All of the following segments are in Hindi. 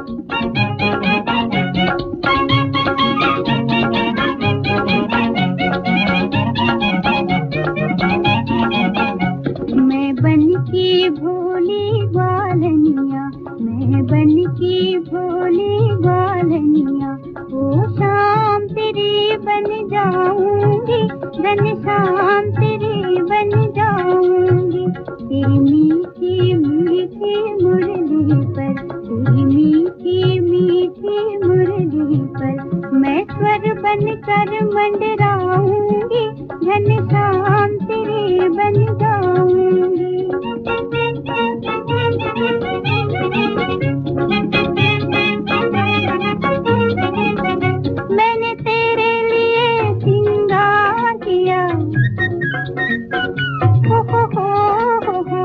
मैं बन की भोली ग्वालनिया, मैं बन की भोली ग्वालनिया, ओ शाम तेरी बन जाऊंगी, घनश्याम तेरी बन जाऊंगी। तेरी मीठी मीठी मुरली पर, तेरी मीठी मीठी मुरली पर मैं स्वर बनकर मंडराऊंगी, घनश्याम तेरी बन जाऊंगी। मैंने तेरे लिए सिंगार किया, हो।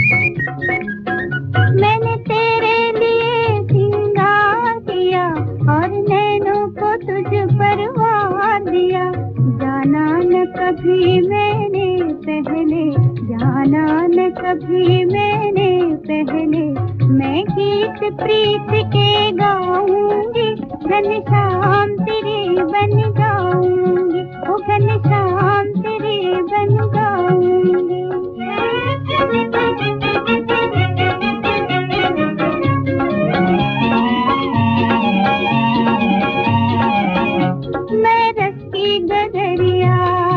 मैंने तेरे लिए सिंगार किया और नैनों को तुझ पर वार दिया। जाना न कभी मैंने पहले, जाना न कभी मैंने पहले, मैं गीत प्रीत के गाऊंगी, घनश्याम तेरी बन जाऊंगी, ओ घनश्याम तेरी बन जाऊंगी। मैं रस की गगरिया,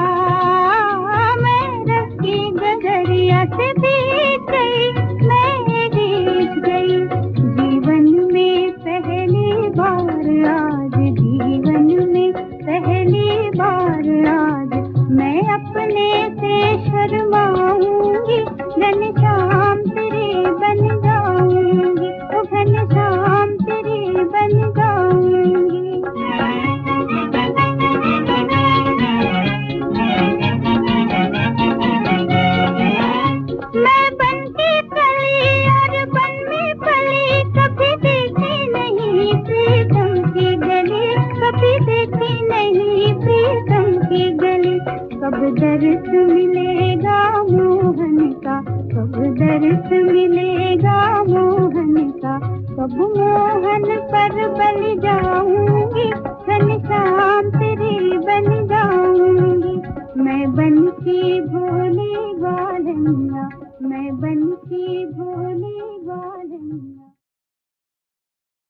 मैं रस की गगरिया से बीत गई, मैं जीत गई। जीवन में पहली बार आज, जीवन में पहली बार आज मैं अपने से शर्माऊंगी, घनश्याम तेरी बन जाऊंगी, ओ घनश्याम तेरी बन जाऊंगी। मैं बन की कली और बन में पली, कभी देखी नहीं प्रीतम की गली, कभी देखी नहीं प्रीतम की गली। कब दर्द मिलेगा मोहन का, कब दर्द मिलेगा मोहन का, कब मोहन पर बल जाऊंगी,